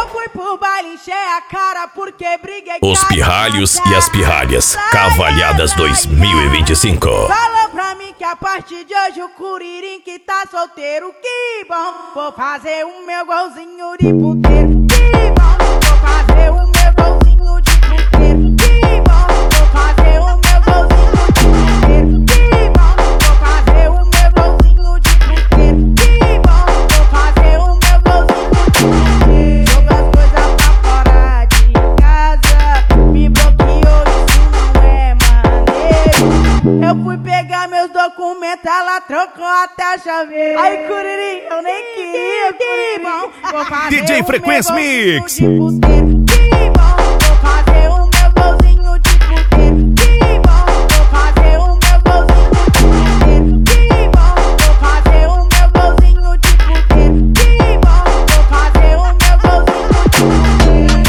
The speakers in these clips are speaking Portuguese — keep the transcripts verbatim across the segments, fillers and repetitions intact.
Eu fui pro baile, encher a cara porque briguei. Os pirralhos e as pirralhas, Cavalhadas dois mil e vinte e cinco. Fala pra mim que a partir de hoje o Curirim que tá solteiro, que bom. Vou fazer o meu golzinho de puteiro, que bom. Vou fazer o meu golzinho de puteiro, que bom. Vou fazer o meu golzinho de puteiro, que bom. Vou fazer o meu golzinho de puteiro, que bom. Vou fazer o meu golzinho de puteiro. Jogo as coisas pra fora de casa, me bloqueou, isso não é maneiro. Eu fui pegar meus documentos, ela trocou até a chaveira. Ai, Curirim, eu nem queria, que bom. Vou fazer D J o Frequência meu golzinho Mix. de puteiro, que bom. Vou fazer o meu golzinho de puteiro, que bom. Vou fazer o meu golzinho de puteiro, que bom. Vou fazer o meu golzinho de puteiro, que bom. Vou fazer o meu golzinho de puteiro.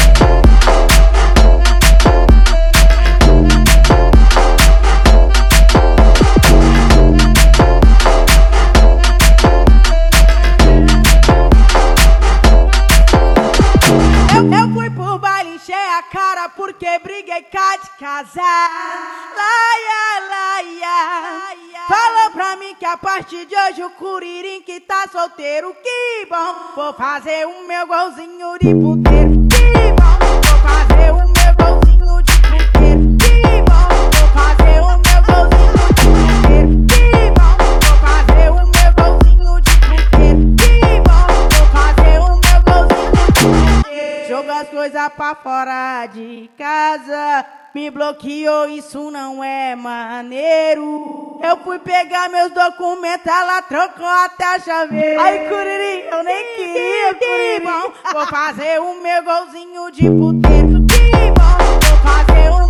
Eu, eu fui pro baile, encher a cara porque briguei cá de casar. Laia, laia. Fala pra mim que a partir de hoje o Curirim que tá solteiro, que bom. Vou fazer o meu golzinho de puteiro, que bom. Vou fazer o meu golzinho de puteiro, que bom. Vou fazer o meu golzinho de puteiro, que bom. Vou fazer o meu golzinho de puteiro, que bom. Vou fazer o meu golzinho de puteiro. Jogo as coisas pra fora de casa, me bloqueou, isso não é maneiro. Eu fui pegar meus documentos, ela trocou até a chaveira. Ai, Curirim, eu nem queria, que bom. Vou fazer o meu golzinho de puteiro, que bom. Vou fazer o